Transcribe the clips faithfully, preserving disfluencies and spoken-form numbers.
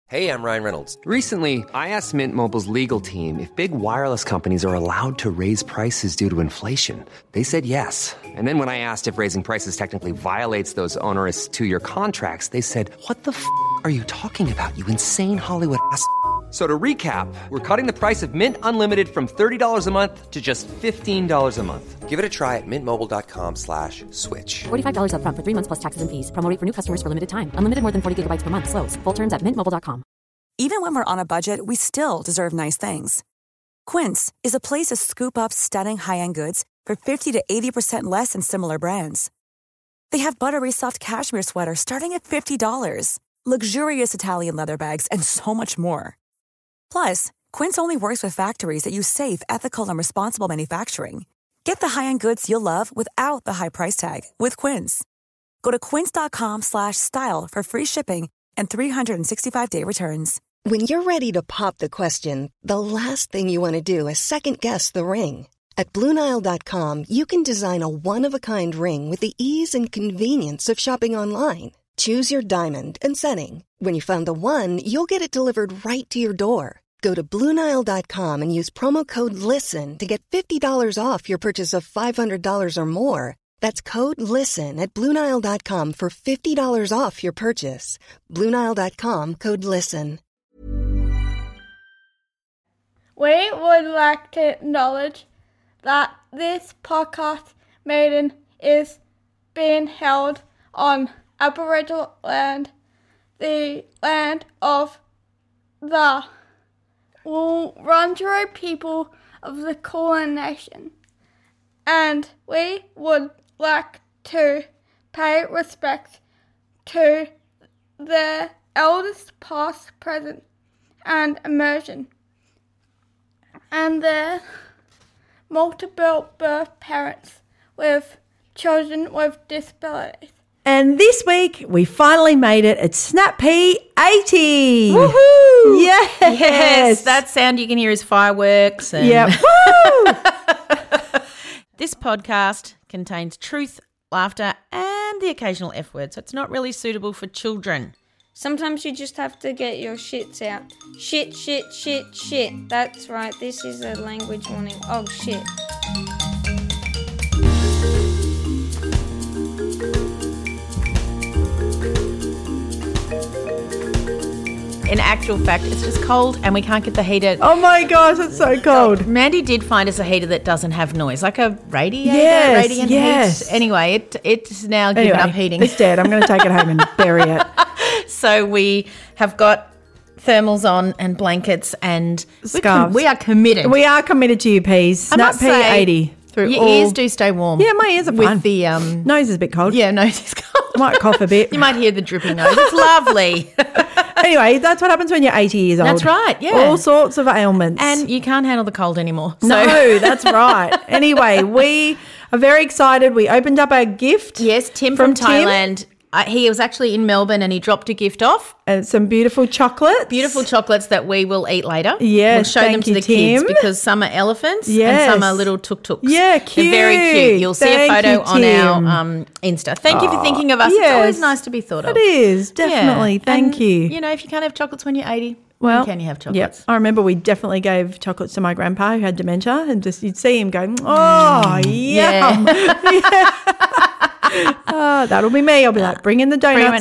Hey, I'm Ryan Reynolds. Recently, I asked Mint Mobile's legal team if big wireless companies are allowed to raise prices due to inflation. They said yes. And then when I asked if raising prices technically violates those onerous two-year contracts, they said, what the f*** are you talking about, you insane Hollywood ass f- So to recap, we're cutting the price of Mint Unlimited from thirty dollars a month to just fifteen dollars a month. Give it a try at mintmobile.com slash switch. forty-five dollars up front for three months plus taxes and fees. Promo rate for new customers for limited time. Unlimited more than forty gigabytes per month. Slows full terms at mint mobile dot com. Even when we're on a budget, we still deserve nice things. Quince is a place to scoop up stunning high-end goods for fifty to eighty percent less than similar brands. They have buttery soft cashmere sweaters starting at fifty dollars, luxurious Italian leather bags, and so much more. Plus, Quince only works with factories that use safe, ethical, and responsible manufacturing. Get the high-end goods you'll love without the high price tag with Quince. Go to quince.com slash style for free shipping and three sixty-five day returns. When you're ready to pop the question, the last thing you want to do is second-guess the ring. At Blue Nile dot com, you can design a one-of-a-kind ring with the ease and convenience of shopping online. Choose your diamond and setting. When you find the one, you'll get it delivered right to your door. Go to Blue Nile dot com and use promo code LISTEN to get fifty dollars off your purchase of five hundred dollars or more. That's code LISTEN at Blue Nile dot com for fifty dollars off your purchase. Blue Nile dot com, code LISTEN. We would like to acknowledge that this podcast meeting is being held on Aboriginal land, the land of the Wurundjeri people of the Kulin Nation, and we would like to pay respect to the elders past, present, and emerging, and their multiple birth parents with children with disabilities. And this week, we finally made it at Snap P eighty. Woohoo! Yes. Yes, that sound you can hear is fireworks. And Yep. Woo! This podcast contains truth, laughter, and the occasional F word, so it's not really suitable for children. Sometimes you just have to get your shits out. Shit, shit, shit, shit. That's right, this is a language warning. Oh, shit. In actual fact, it's just cold and we can't get the heater. Oh my gosh, it's so cold. Mandy did find us a heater that doesn't have noise, like a radiator, Yes, radiant yes. heat. Anyway, it it's now given Anyway, up heating. it's dead. I'm going to take it home and bury it. So we have got thermals on and blankets and we're com- Scarves. we are committed. We are committed to you, Peas. I Snap must P say, eighty. Through your all... ears do stay warm. Yeah, my ears are with fine. the um. Nose is a bit cold. Yeah, nose is cold. Might cough a bit. You might hear the dripping nose. It's lovely. Anyway, that's what happens when you're eighty years old. That's right, yeah. All sorts of ailments. And you can't handle the cold anymore. So. No, that's right. Anyway, we are very excited. We opened up our gift. Yes, Tim from, from, Thailand. Uh, he was actually in Melbourne and he dropped a gift off. And some beautiful chocolates. Beautiful chocolates that we will eat later. Yes, we'll show thank them to you, the kids Tim. because some are elephants Yes. and some are little tuk-tuks. Yeah, cute. They're very cute. You'll see Thank a photo you, on Tim. our um, Insta. Thank you for thinking of us. yes. It's always nice to be thought of. It is, definitely. Yeah. Thank And, you. You know, if you can't have chocolates when you're eighty, Well, when can you have chocolates? Yep. I remember we definitely gave chocolates to my grandpa who had dementia, and just you'd see him go, oh, yum. Yeah. Oh, that'll be me. I'll be like, bring in the donuts.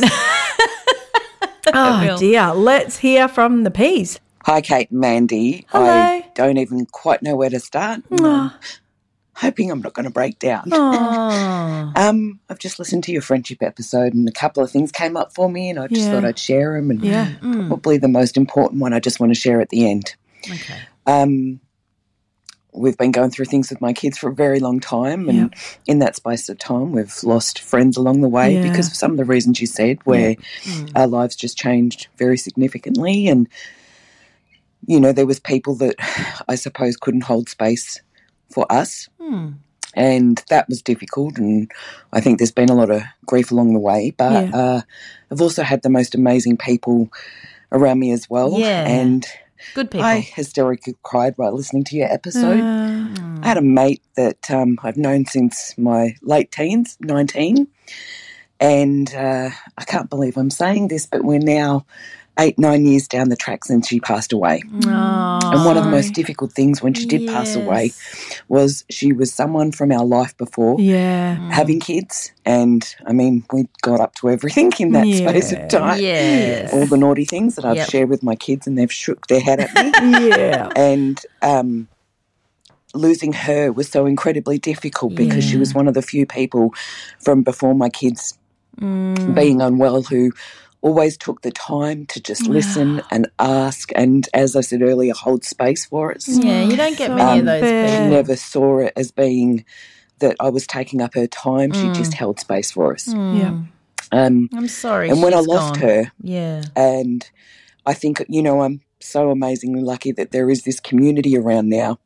Oh, dear. Let's hear from the Peas. Hi, Kate and Mandy. Hello. I don't even quite know where to start. Oh. Hoping I'm not going to break down. Oh. um, I've just listened to your friendship episode and a couple of things came up for me and I just Yeah. thought I'd share them. And Yeah. probably the most important one I just want to share at the end. Okay. Um, we've been going through things with my kids for a very long time and Yep. in that space of time we've lost friends along the way Yeah. because of some of the reasons you said where our lives just changed very significantly and, you know, there was people that I suppose couldn't hold space for us Hmm. and that was difficult and I think there's been a lot of grief along the way but Yeah. uh, I've also had the most amazing people around me as well Yeah. and Good people. I hysterically cried while listening to your episode. Uh, I had a mate that um, I've known since my late teens, nineteen, and uh, I can't believe I'm saying this, but we're now eight, nine years down the tracks and she passed away. Oh, and one of the sorry. most difficult things when she did pass away Yes. was she was someone from our life before Yeah. having kids. And, I mean, we got up to everything in that Yeah. space of time. Yes. All the naughty things that I've Yep. shared with my kids and they've shook their head at me. Yeah. And um, losing her was so incredibly difficult because she was one of the few people from before my kids Mm. being unwell who always took the time to just listen and ask and, as I said earlier, hold space for us. Yeah, you don't get So many of those unfair. She people. never saw it as being that I was taking up her time. She just held space for us. Yeah. Um, I'm sorry. and when I she's lost gone. her, Yeah. and I think, you know, I'm so amazingly lucky that there is this community around now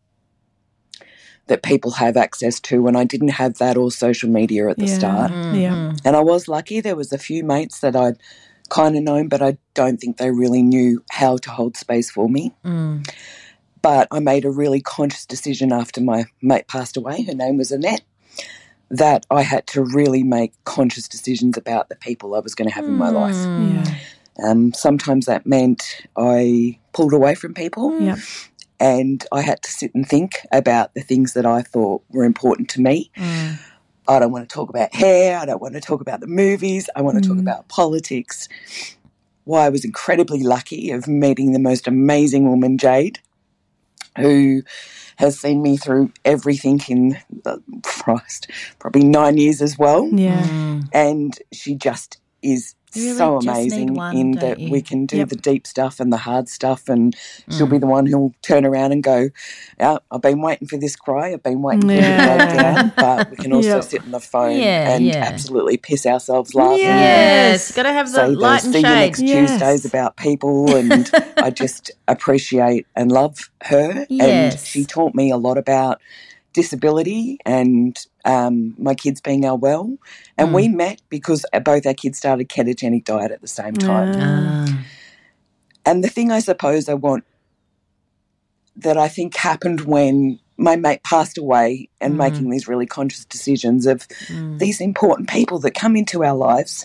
that people have access to, and I didn't have that or social media at the Yeah. start. Yeah. And I was lucky. There was a few mates that I'd kind of known, but I don't think they really knew how to hold space for me. Mm. But I made a really conscious decision after my mate passed away, her name was Annette, that I had to really make conscious decisions about the people I was going to have in my life. Yeah. Um, sometimes that meant I pulled away from people. Yeah. And I had to sit and think about the things that I thought were important to me. Mm. I don't want to talk about hair. I don't want to talk about the movies. I want to talk about politics. Well, I was incredibly lucky of meeting the most amazing woman, Jade, who has seen me through everything in, uh, Christ, probably nine years as well. Yeah. Mm. And she just is You really so just need amazing one, in don't that you? we can do Yep. the deep stuff and the hard stuff, and she'll Mm. be the one who'll turn around and go, yeah, I've been waiting for this cry, I've been waiting for Yeah. you to break down, but we can also Yep. sit on the phone Yeah, and yeah. absolutely piss ourselves laughing. Yeah. Yes. Yes. Got to have the Say light those and see you shade. next Yes. Tuesdays about people, and I just appreciate and love her. Yes. And she taught me a lot about disability and um, my kids being unwell. And Mm. we met because both our kids started ketogenic diet at the same time. Ah. And the thing I suppose I want that I think happened when my mate passed away and Mm. making these really conscious decisions of Mm. these important people that come into our lives,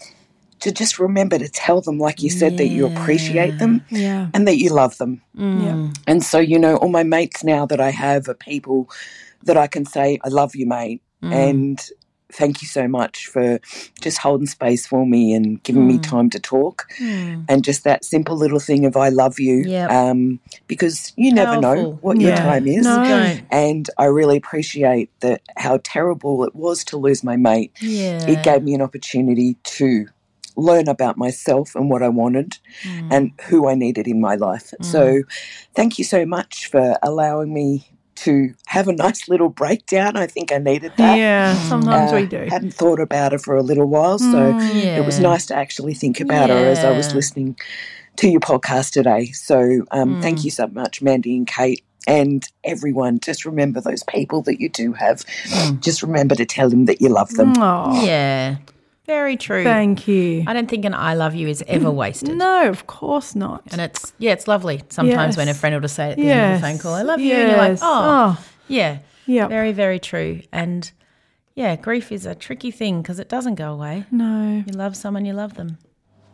to just remember to tell them, like you said, that you appreciate them Yeah. and that you love them. Mm. And so, you know, all my mates now that I have are people that I can say, I love you, mate, Mm. and thank you so much for just holding space for me and giving me time to talk. Mm. And just that simple little thing of I love you, Yep. um, because you never know Powerful. what your Yeah. time is. No. Don't. And I really appreciate that how terrible it was to lose my mate. Yeah. It gave me an opportunity to learn about myself and what I wanted Mm. and who I needed in my life. So thank you so much for allowing me to have a nice little breakdown. I think I needed that. Yeah. Sometimes Uh, we do. Hadn't thought about her for a little while, so Yeah. it was nice to actually think about her as I was Yeah. listening to your podcast today. So um, Mm. thank you so much, Mandy and Kate. And everyone, just remember those people that you do have. Just remember to tell them that you love them. Oh, Yeah. Very true. thank you. I don't think an I love you is ever wasted. No, of course not. And it's, yeah, it's lovely sometimes Yes. when a friend will just say at the end of Yes. the phone call, I love you. And you're like, Yes. oh, Oh. yeah. Yep. Very, very true. And yeah, grief is a tricky thing because it doesn't go away. No. You love someone, you love them.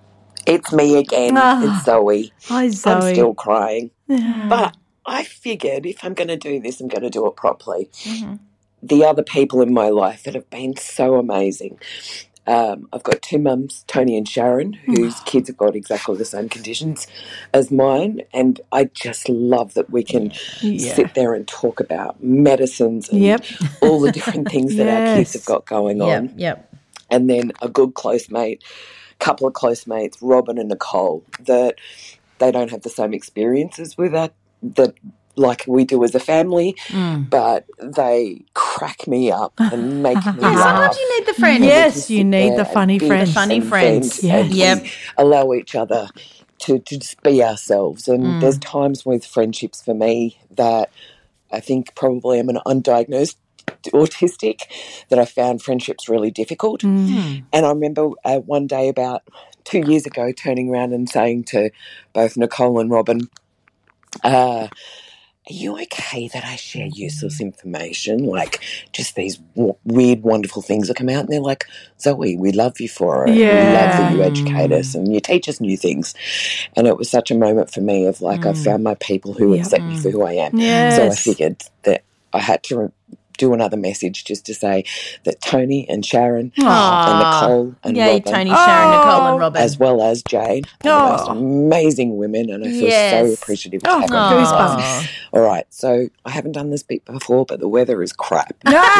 It's me again. Ah. It's Zoe. Hi, Zoe. I'm still crying. But I figured if I'm going to do this, I'm going to do it properly. Mm-hmm. The other people in my life that have been so amazing. Um, I've got two mums, Tony and Sharon, whose kids have got exactly the same conditions as mine. And I just love that we can Yeah. sit there and talk about medicines and Yep. all the different things that our kids Yes. have got going Yep, on. yep. And then a good close mate, couple of close mates, Robin and Nicole, that they don't have the same experiences with that, that like we do as a family, Mm. but they crack me up and make me Yeah, sometimes laugh. you need the friend. Yes, you need the funny and be friends. Funny and friends. vent Yeah. and Yep. we allow each other to, to just be ourselves. And Mm. there's times with friendships for me that I think probably I'm an undiagnosed autistic that I found friendships really difficult. Mm. And I remember uh, one day about two years ago turning around and saying to both Nicole and Robin, uh, are you okay that I share useless information? Like just these w- weird, wonderful things that come out. And they're like, Zoe, we love you for it. Yeah. We love that you educate us and you teach us new things. And it was such a moment for me of like, mm. I've found my people who yeah. accept me for who I am. Yes. So I figured that I had to re- do another message just to say that Tony and Sharon Aww. and Nicole and Yay, Robin, Tony, Sharon, Oh. Nicole and Robin. as well as Jade, are the most amazing women, and I feel Yes. so appreciative of Oh, having goosebumps. them. All right, so I haven't done this bit before, but the weather is crap.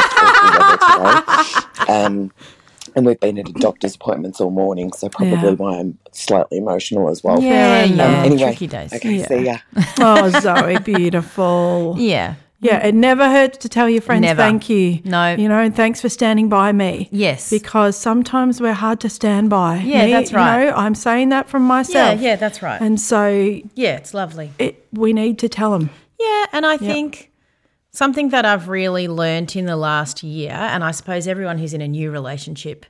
um, and we've been at doctor's appointments all morning, so probably Yeah. why I'm slightly emotional as well. Yeah, Fair yeah. enough. Anyway, Tricky days. okay, Yeah. see ya. Oh, Zoe, beautiful. Yeah. Yeah, it never hurts to tell your friends Never. thank you. No. You know, and thanks for standing by me. Yes. Because sometimes we're hard to stand by. Yeah, Me, that's right. You know, I'm saying that from Yeah, myself. yeah, that's right. And so yeah, it's lovely. it, we need to tell them. Yeah, and I think something that I've really learnt in the last year, and I suppose everyone who's in a new relationship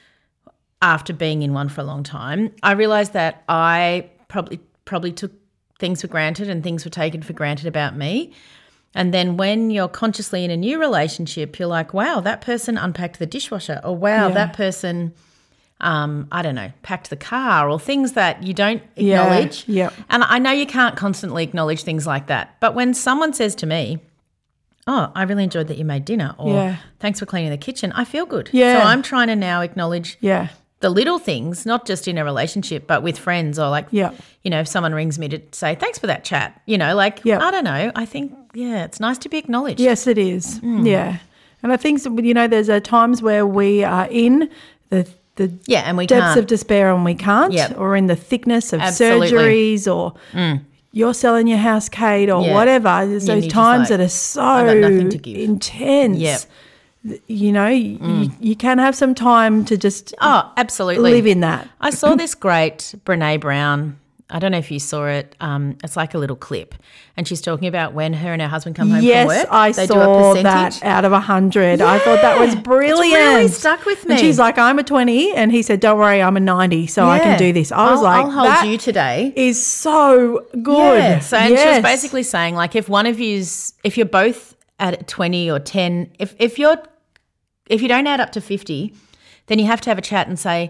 after being in one for a long time, I realised that I probably probably took things for granted and things were taken for granted about me. And then when you're consciously in a new relationship, you're like, wow, that person unpacked the dishwasher, or wow, Yeah. that person, um, I don't know, packed the car, or things that you don't Yeah, acknowledge. yeah. And I know you can't constantly acknowledge things like that. But when someone says to me, oh, I really enjoyed that you made dinner, or Yeah. thanks for cleaning the kitchen, I feel good. Yeah. So I'm trying to now acknowledge Yeah. the little things, not just in a relationship, but with friends, or like, Yeah. you know, if someone rings me to say, thanks for that chat, you know, like, Yeah. I don't know. I think, yeah, it's nice to be acknowledged. Yes, it is. Mm. Yeah. And I think, you know, there's uh, times where we are in the the Yeah, and we depths can't. of despair and we can't, Yep. or in the thickness of Absolutely. surgeries, or you're selling your house, Kate, or Yeah. whatever. There's And those you're just times like, that are so "I've got nothing to give." intense. Yep. You know, you, you can have some time to just Oh, absolutely. live in that. I saw this great Brene Brown. I don't know if you saw it. Um, it's like a little clip, and she's talking about when her and her husband come home Yes, from work. I they saw do a percentage. that out of a hundred. I thought that was Yeah, brilliant. it's really stuck with me. And she's like, I'm a twenty, and he said, don't worry, I'm a ninety, so I Yeah. can do this. I was I'll, like, I'll hold that you today. is so good. Yeah. So and she was Yes. basically saying, like, if one of you's, if you're both at twenty or ten, if if you're, if you don't add up to fifty, then you have to have a chat and say,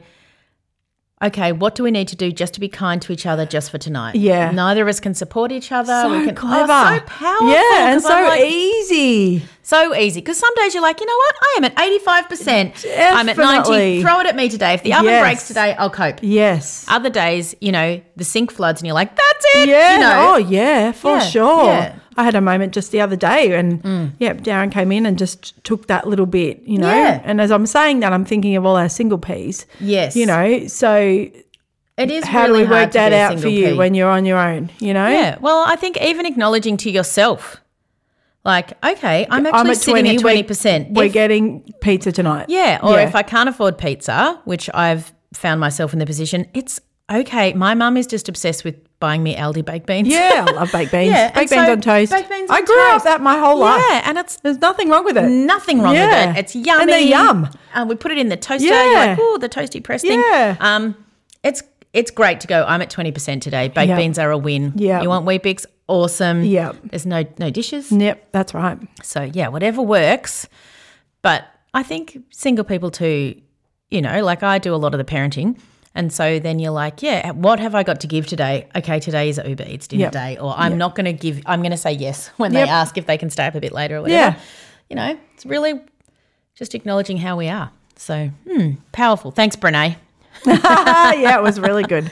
okay, what do we need to do just to be kind to each other just for tonight? Yeah. Neither of us can support each other. so we can, clever. Oh, so powerful. Yeah, and 'cause I'm so like, easy. So easy. Because some days you're like, you know what? I am at eighty-five percent. I'm at ninety. Definitely. Throw it at me today. If the oven Yes. breaks today, I'll cope. Yes. Other days, you know, the sink floods and you're like, that's it. Yeah. You know? Oh, yeah, for Yeah, sure. yeah. I had a moment just the other day, and yeah, Darren came in and just took that little bit, you know. Yeah. And as I'm saying that, I'm thinking of all our single P's. Yes. You know, so It is how really do we hard work to that be a out for single you P. when you're on your own? You know. Yeah. Well, I think even acknowledging to yourself, like, okay, I'm actually I'm at sitting twenty. at twenty percent. We're, we're If- getting pizza tonight. Yeah. Or Yeah. if I can't afford pizza, which I've found myself in the position, it's okay. My mum is just obsessed with buying me Aldi baked beans. Yeah, I love baked beans. Yeah, and baked beans so on toast. baked beans I on grew toast. up that my whole life. Yeah, and it's There's nothing wrong with it. nothing wrong Yeah. with it. It's yummy. And they're yum. And we put it in the toaster. Yeah. You're like, oh, the toasty press thing. Yeah. Um, it's it's great to go. I'm at twenty percent today. Baked Yep. beans are a win. Yep. You want Weet-Bix? Awesome. Yep. There's no no dishes. Yep, that's right. So yeah, whatever works. But I think single people too, you know, like I do a lot of the parenting. And so then you're like, yeah, what have I got to give today? Okay, today is Uber Eats dinner Yep. day, or I'm not going to give, I'm going to say yes when Yep. they ask if they can stay up a bit later or whatever. Yeah. You know, it's really just acknowledging how we are. So, hmm, powerful. Thanks, Brene. Yeah, it was really good.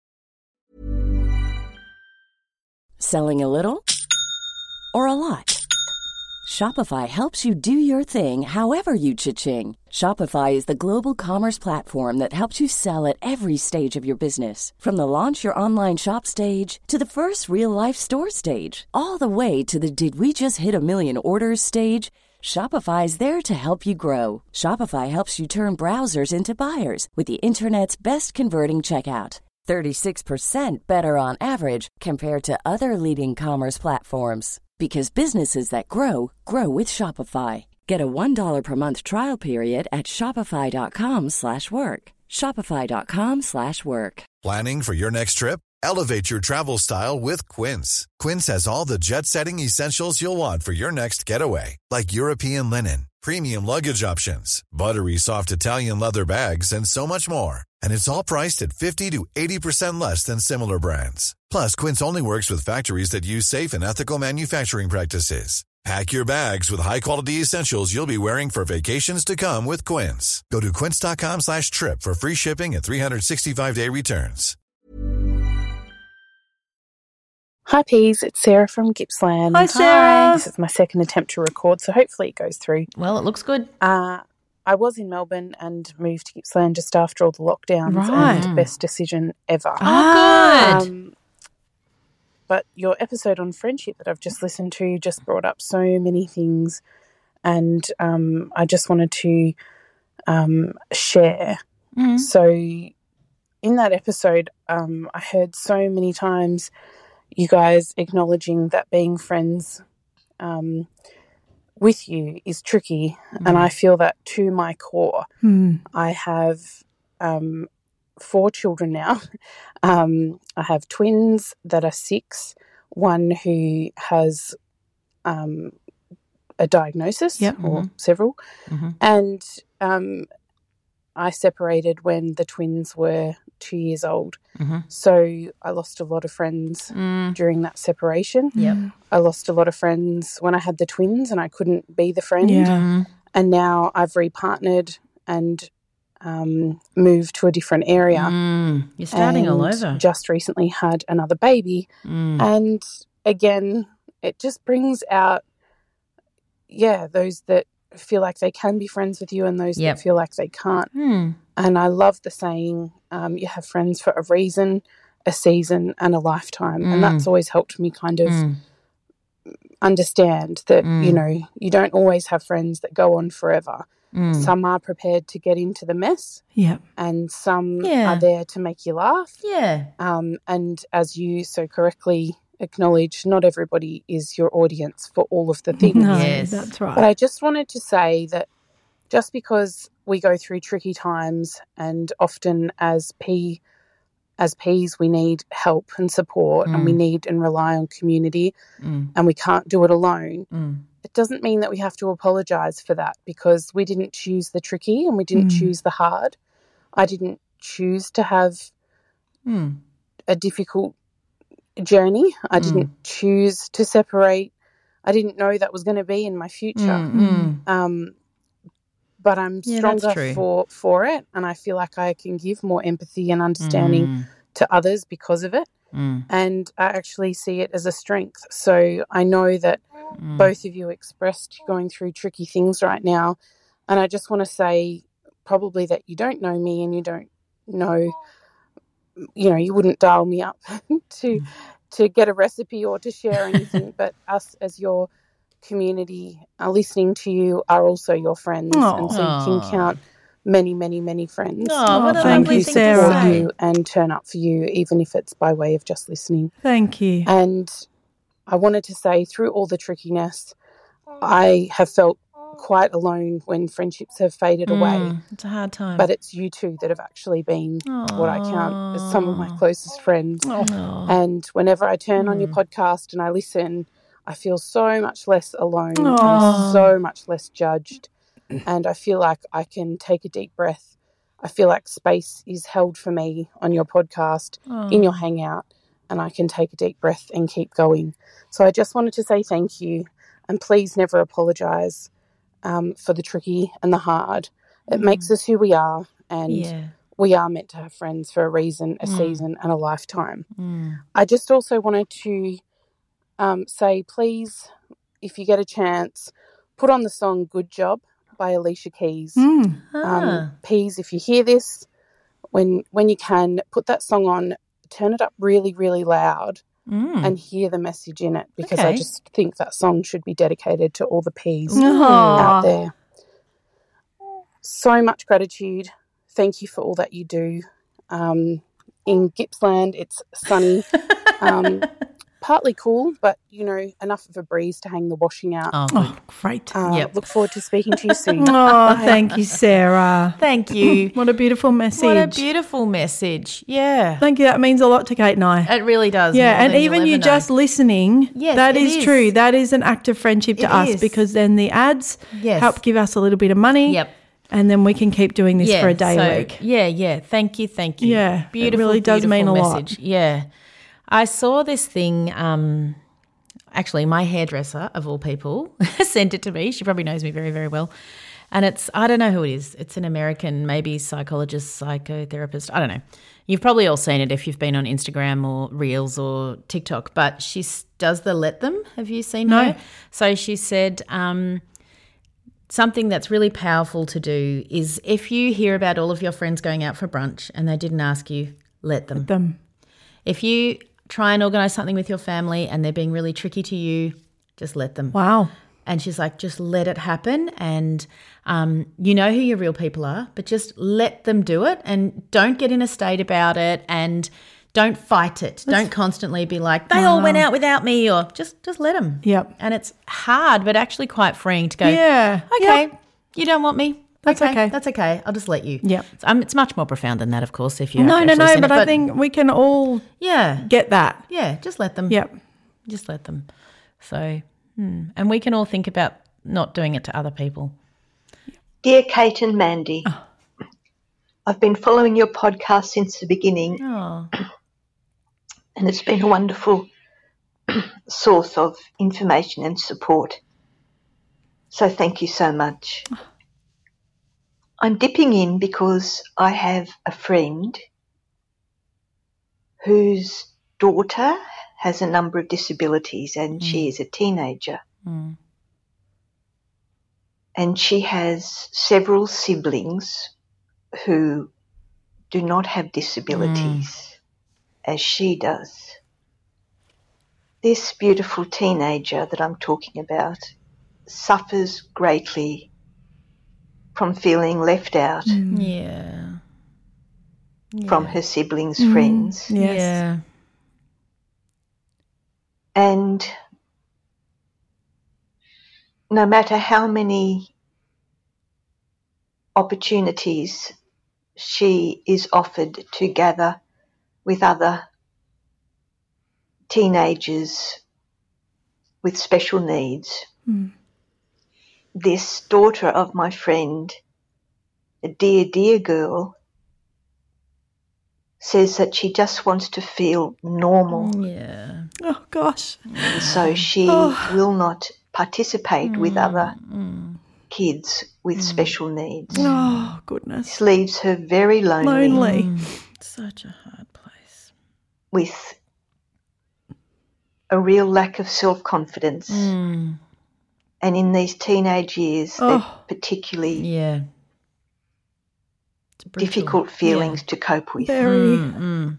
Selling a little or a lot? Shopify helps you do your thing however you cha-ching. Shopify is the global commerce platform that helps you sell at every stage of your business. From the launch your online shop stage to the first real life store stage, all the way to the did we just hit a million orders stage. Shopify is there to help you grow. Shopify helps you turn browsers into buyers with the internet's best converting checkout. thirty-six percent better on average compared to other leading commerce platforms. Because businesses that grow, grow with Shopify. Get a one dollar per month trial period at shopify.com slash work. Shopify.com slash work. Planning for your next trip? Elevate your travel style with Quince. Quince has all the jet-setting essentials you'll want for your next getaway, like European linen, premium luggage options, buttery soft Italian leather bags, and so much more. And it's all priced at fifty to eighty percent less than similar brands. Plus, Quince only works with factories that use safe and ethical manufacturing practices. Pack your bags with high-quality essentials you'll be wearing for vacations to come with Quince. Go to quince.com slash trip for free shipping and three sixty-five day returns. Hi Peas, it's Sarah from Gippsland. Hi, Sarah. This is my second attempt to record, so hopefully it goes through. Well, it looks good. Uh, I was in Melbourne and moved to Gippsland just after all the lockdowns, Right. and best decision ever. Oh, good. Um, but your episode on friendship that I've just listened to just brought up so many things, and um, I just wanted to um, share. Mm. So in that episode, um, I heard so many times you guys acknowledging that being friends um, with you is tricky, Mm. and I feel that to my core. Hmm. I have um, four children now. Um, I have twins that are six, one who has um, a diagnosis Yep. or several, Mhm. and um, I separated when the twins were two years old. Mhm. So I lost a lot of friends Mm. during that separation. Yep. I lost a lot of friends when I had the twins and I couldn't be the friend. Yeah. Mm. And now I've repartnered and um, moved to a different area. Mm. You're starting all and over. Just recently had another baby. Mm. And again, it just brings out, yeah, those that feel like they can be friends with you and those Yep. that feel like they can't. Mm. And I love the saying, um, you have friends for a reason, a season, and a lifetime. Mm. And that's always helped me kind of Mm. understand that, Mm. you know, you don't always have friends that go on forever. Mm. Some are prepared to get into the mess Yeah. and some Yeah. are there to make you laugh. Yeah. Um, and as you so correctly acknowledge, not everybody is your audience for all of the things. No, Yes. that's right. But I just wanted to say that just because we go through tricky times and often as P as Ps we need help and support and we Mm. need and rely on community Mm. and we can't do it alone, Mm. it doesn't mean that we have to apologise for that because we didn't choose the tricky and we didn't Mm. choose the hard. I didn't choose to have Mm. a difficult journey. I Mm. didn't choose to separate. I didn't know that was going to be in my future. Mm. Mm. Um, but I'm Yeah, that's stronger true. for, for it, and I feel like I can give more empathy and understanding Mm. to others because of it. Mm. And I actually see it as a strength. So I know that Mm. both of you expressed you're going through tricky things right now, and I just want to say probably that you don't know me and you don't know, you know, you wouldn't dial me up to to get a recipe or to share anything, but us as your community are listening to you are also your friends, and so you can Aw. count many, many, many friends Oh, what a Oh, thank lovely you, thing Sarah. to support say. you and turn up for you, even if it's by way of just listening. Thank you. And I wanted to say, through all the trickiness, I have felt quite alone when friendships have faded away. Mm. It's a hard time. But it's you two that have actually been what I count as some of my Aw. closest friends. Aw. And whenever I turn on your Mm. podcast and I listen, I feel so much less alone Aw. and so much less judged. And I feel like I can take a deep breath. I feel like space is held for me on your podcast, in your hangout, and I can take a deep breath and keep going. So I just wanted to say thank you, and please never apologise um, for the tricky and the hard. It makes us who we are, and Yeah. we are meant to have friends for a reason, a Mm. season, and a lifetime. Mm. I just also wanted to um, say, please, if you get a chance, put on the song Good Job by Alicia Keys. Mm. Ah. Um, Peas, if you hear this, when when you can, put that song on, turn it up really, really loud Mm. and hear the message in it, because I Okay. just think that song should be dedicated to all the Peas Aw. out there. So much gratitude. Thank you for all that you do. Um, in Gippsland, it's sunny. Um, partly cool, but, you know, enough of a breeze to hang the washing out. Oh, Oh, great. Uh, Yep. Look forward to speaking to you soon. Oh, thank you, Sarah. Thank you. What a beautiful message. What a beautiful message. Yeah. Thank you. That means a lot to Kate and I. It really does. Yeah, more and than even you'll you ever just know. listening, Yes, that it is, is. true. That is an act of friendship to It us is. because then the ads Yes. help give us a little bit of money. Yep. And then we can keep doing this yeah, for a day so, a week. Yeah, yeah. Thank you, thank you. Yeah, it beautiful. really does beautiful mean a lot. message. Yeah, I saw this thing. Um, actually, my hairdresser of all people sent it to me. She probably knows me very, very well. And it's I don't know who it is. It's an American, maybe psychologist, psychotherapist. I don't know. You've probably all seen it if you've been on Instagram or Reels or TikTok. But she s- does the let them. Have you seen No. her? So she said. Um, Something that's really powerful to do is if you hear about all of your friends going out for brunch and they didn't ask you, let them. Them. If you try and organise something with your family and they're being really tricky to you, just let them. Wow. And she's like, just let it happen. And um, you know who your real people are, but just let them do it and don't get in a state about it and don't fight it. Don't constantly be like, they all went out without me, or just just let them. Yep. And it's hard, but actually quite freeing to go, Yeah. okay, Yep. you don't want me. That's okay. That's okay. I'll just let you. Yep. So, um, it's much more profound than that, of course, if you No, have no, actually no, seen but it, I think we can all yeah, get that. yeah, just let them. Yep. Just let them. So, hmm. and we can all think about not doing it to other people. Dear Kate and Mandy, I've been following your podcast since the beginning, Oh, and it's been a wonderful source of information and support. So thank you so much. I'm dipping in because I have a friend whose daughter has a number of disabilities and she is a teenager. mm. And she has several siblings who do not have disabilities as she does. This beautiful teenager that I'm talking about suffers greatly from feeling left out yeah. from her siblings' friends. Yes. Yeah. And no matter how many opportunities she is offered to gather with other teenagers with special needs, Mm. this daughter of my friend, a dear, dear girl, says that she just wants to feel normal. Yeah. Oh, gosh. And so she will not participate with other kids with special needs. Oh, goodness. This leaves her very lonely, Lonely. Such a hard place. with a real lack of self-confidence. Mm. And in these teenage years, Oh. they're particularly Yeah. It's brutal. difficult feelings to cope with. Very. Mm, mm.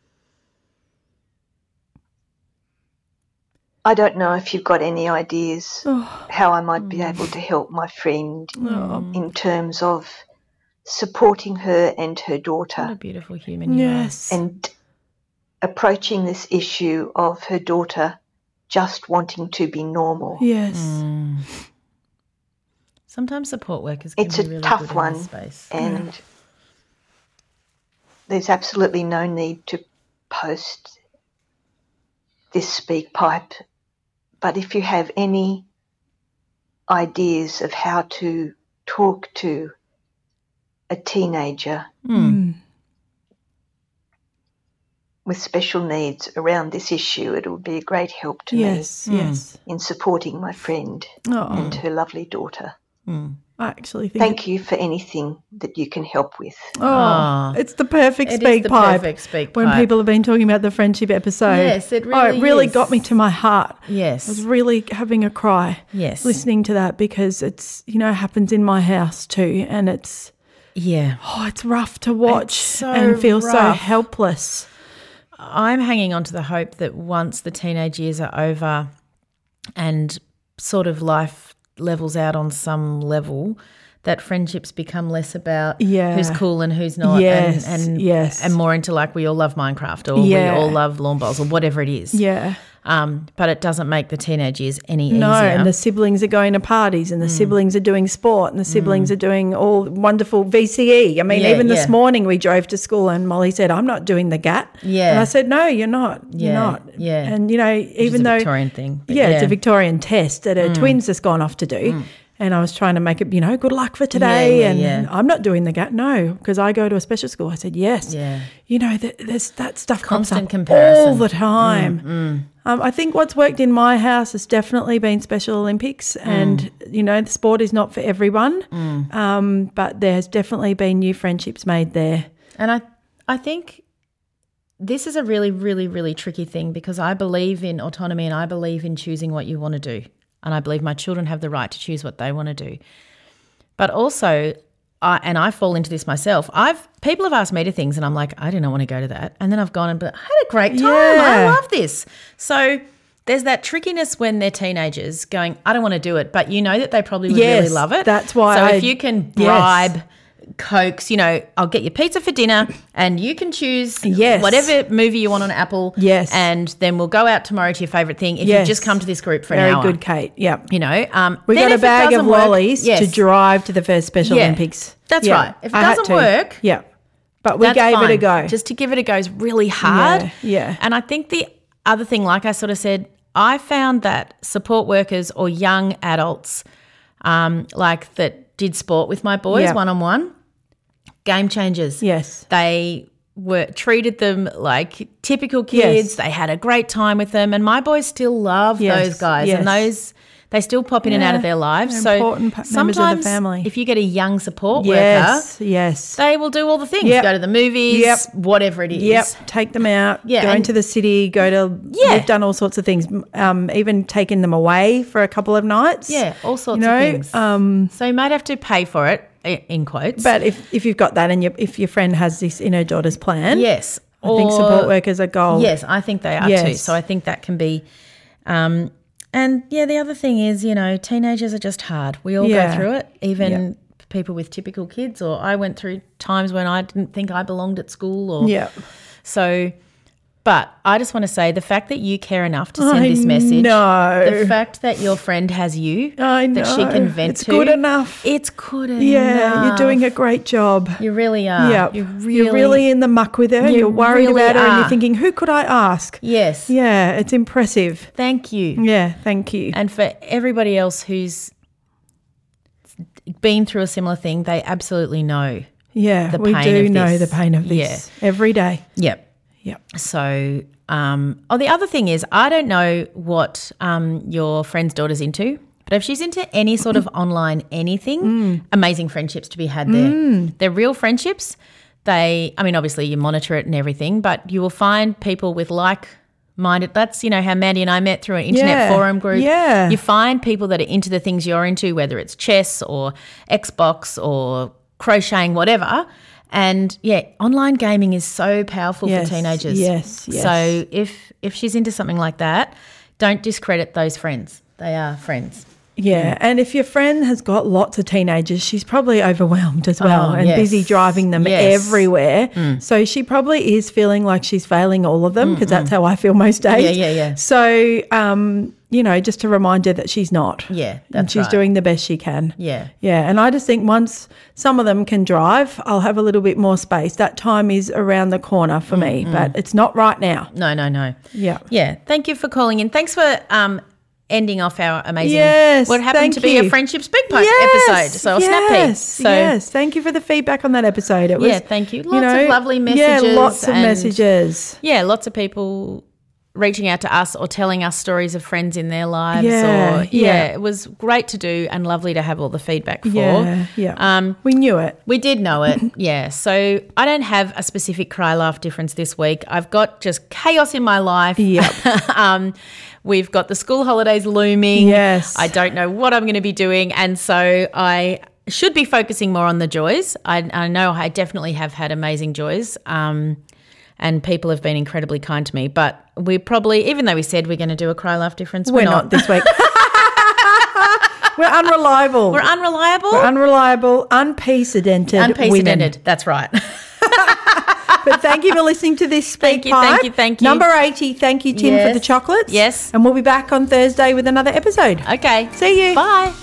I don't know if you've got any ideas Oh. how I might be able to help my friend Oh. in terms of supporting her and her What a daughter beautiful human you Yes. and approaching this issue of her daughter just wanting to be normal. Yes. are. Mm. Sometimes support workers can It's be a really tough good in one, this space. and there's absolutely no need to post this speak pipe. But if you have any ideas of how to talk to a teenager Mm. with special needs around this issue, it would be a great help to Yes, Mm. yes. me in supporting my friend Oh, and her lovely daughter. Mm. I actually think. Thank you for anything that you can help with. Oh, Oh. it's the perfect It is speak the pipe. perfect speak When pipe. people have been talking about the friendship episode. Yes, it Oh, really it really is. got me to my heart. Yes. I was really having a cry Yes. listening to that because it's, you know, happens in my house too. And it's, Yeah. oh, it's rough to watch so and feel so rough. helpless. I'm hanging on to the hope that once the teenage years are over and sort of life levels out on some level, that friendships become less about Yeah. who's cool and who's not, Yes, and, and yes. and more into like we all love Minecraft or Yeah. we all love lawn bowls or whatever it is. Yeah. Um, but it doesn't make the teenage years any No, easier. and the siblings are going to parties and the Mm. siblings are doing sport and the siblings are doing all wonderful V C E. I mean, Yeah, even this yeah. morning we drove to school and Molly said, I'm not doing the G A T. Yeah. And I said, no, you're not. You're Yeah, not. yeah. And, you know, Which even is a though. Victorian thing, but Yeah, it's yeah. a Victorian test that her Mm. twins has gone off to do. Mm. And I was trying to make it, you know, good luck for today. yeah, and yeah. I'm not doing the G A T. No, because I go to a special school. I said, yes. Yeah. You know, th- there's that stuff comes Constant up comparison. all the time. Mm, mm. Um, I think what's worked in my house has definitely been Special Olympics, and you know the sport is not for everyone, Mm. um, but there has definitely been new friendships made there. And I, I think this is a really, really, really tricky thing because I believe in autonomy and I believe in choosing what you want to do, and I believe my children have the right to choose what they want to do. But also, I, and I fall into this myself. I've people have asked me to things, and I'm like, I do not want to go to that, and then I've gone and but I had a great time. I Yeah. love this. So there's that trickiness when they're teenagers, going, I don't want to do it, but you know that they probably would Yes, really love it. that's why So I- if you can yes. bribe. Cokes, you know, I'll get you pizza for dinner and you can choose Yes. whatever movie you want on Apple. Yes. And then we'll go out tomorrow to your favourite thing if Yes. you just come to this group for Very an hour. good, Kate. Yeah. You know, um, We then got a if it bag of doesn't work- lollies yes. to drive to the first Special Yeah, Olympics. that's Yeah, right. If it I had doesn't to. work, yeah. But we that's gave fine. it a go. Just to give it a go is really hard. Yeah, yeah. And I think the other thing, like I sort of said, I found that support workers or young adults, um, like that did sport with my boys Yeah. one on one, game changers. Yes. They were treated them like typical kids. Yes. They had a great time with them, and my boys still love Yes, those guys, yes. and those they still pop in and out Yeah, of their lives. they're So important pa- members of the sometimes, family. if you get a young support Yes, worker, yes. they will do all the things. Yep. Go to the movies, Yep. whatever it is. Yep, take them out, Yeah, go and- into the city, go to, Yeah. we've done all sorts of things, um, even taking them away for a couple of nights. Yeah, all sorts you know, of things. Um, so you might have to pay for it, i- in quotes. but if, if you've got that and you, if your friend has this in her daughter's plan, yes. I think Or- support workers are gold. Yes, I think they are too. Yes. So I think that can be um, and yeah, the other thing is, you know, teenagers are just hard. We all Yeah. go through it, even Yep. people with typical kids, or I went through times when I didn't think I belonged at school or Yeah. so but I just want to say the fact that you care enough to send I this message, know. the fact that your friend has you, I know. that she can vent it's to, good enough. It's good enough. Yeah, you're doing a great job. You really are. Yeah, You you're really in the muck with her. You You're worried really about her, and are. you're thinking, who could I ask? Yes. Yeah, it's impressive. Thank you. Yeah, thank you. And for everybody else who's been through a similar thing, they absolutely know. Yeah, the we pain do of know this. the pain of this every day. Yep. Yep. So, um, oh, the other thing is, I don't know what um, your friend's daughter's into, but if she's into any sort of online anything, amazing friendships to be had there. Mm. They're real friendships. They, I mean, obviously you monitor it and everything, but you will find people with like minded. That's, you know, how Mandy and I met through an internet Yeah, forum group. yeah. You find people that are into the things you're into, whether it's chess or Xbox or crocheting, whatever. And yeah, online gaming is so powerful Yes, for teenagers. yes, yes. So if if she's into something like that, don't discredit those friends. They are friends. Yeah, and if your friend has got lots of teenagers, she's probably overwhelmed as well Oh, and yes. busy driving them Yes. everywhere. Mm. So she probably is feeling like she's failing all of them because that's how I feel most days. Yeah, yeah, yeah. So, um, you know, just to remind her that she's not. Yeah, and that's she's right. doing the best she can. Yeah. Yeah, and I just think once some of them can drive, I'll have a little bit more space. That time is around the corner for me, Mm, but it's not right now. No, no, no. Yeah. Yeah. Thank you for calling in. Thanks for um ending off our amazing Yes, what happened thank to be you. a friendship speak pipe Yes, episode. So a yes, snappy. So yes, thank you for the feedback on that episode. It was, yeah, thank you. Lots of lovely Yeah, messages. lots of and- messages. Yeah, lots of people reaching out to us or telling us stories of friends in their lives. Yeah, or, yeah, yeah. it was great to do and lovely to have all the feedback for. Yeah, yeah. Um, we knew it. We did know it, yeah. So I don't have a specific cry laugh difference this week. I've got just chaos in my life. Yep. um, we've got the school holidays looming. Yes. I don't know what I'm going to be doing, and so I should be focusing more on the joys. I, I know I definitely have had amazing joys. Um, and people have been incredibly kind to me. But we probably, even though we said we're going to do a cry laugh difference, we're, We're not this week. We're unreliable. We're unreliable. We're unreliable, unprecedented. Unprecedented. Women. That's right. But thank you for listening to this Speak Thank you, Pipe. thank you, thank you. Number eighty, thank you, Tim, Yes. for the chocolates. Yes. And we'll be back on Thursday with another episode. Okay. See you. Bye.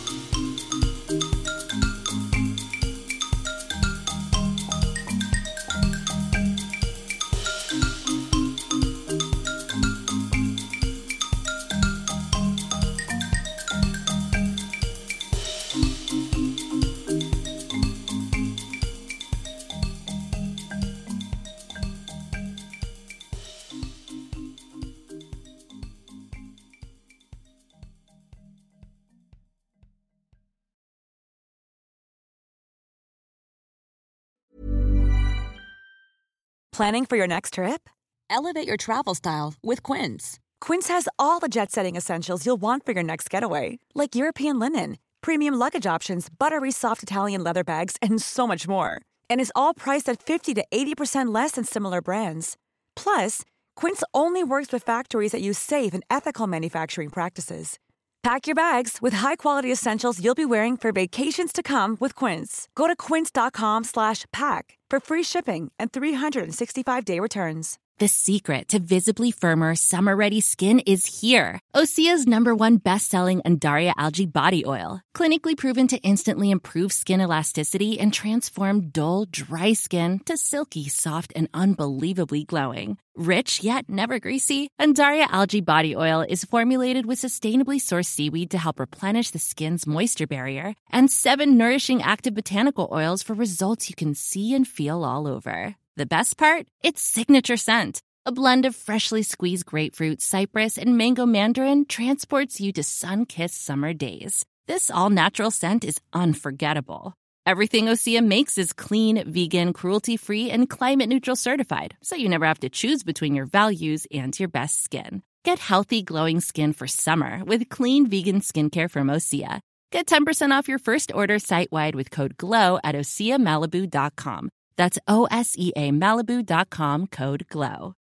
Planning for your next trip? Elevate your travel style with Quince. Quince has all the jet-setting essentials you'll want for your next getaway, like European linen, premium luggage options, buttery soft Italian leather bags, and so much more. And is all priced at fifty to eighty percent less than similar brands. Plus, Quince only works with factories that use safe and ethical manufacturing practices. Pack your bags with high-quality essentials you'll be wearing for vacations to come with Quince. Go to quince.com slash pack for free shipping and three sixty-five day returns. The secret to visibly firmer, summer-ready skin is here. Osea's number one best-selling Undaria Algae Body Oil. Clinically proven to instantly improve skin elasticity and transform dull, dry skin to silky, soft, and unbelievably glowing. Rich yet never greasy, Undaria Algae Body Oil is formulated with sustainably sourced seaweed to help replenish the skin's moisture barrier and seven nourishing active botanical oils for results you can see and feel all over. The best part? Its signature scent. A blend of freshly squeezed grapefruit, cypress, and mango mandarin transports you to sun-kissed summer days. This all-natural scent is unforgettable. Everything Osea makes is clean, vegan, cruelty-free, and climate-neutral certified, so you never have to choose between your values and your best skin. Get healthy, glowing skin for summer with clean, vegan skincare from Osea. Get ten percent off your first order site-wide with code GLOW at osea malibu dot com. That's O S E A Malibu dot com, code GLOW.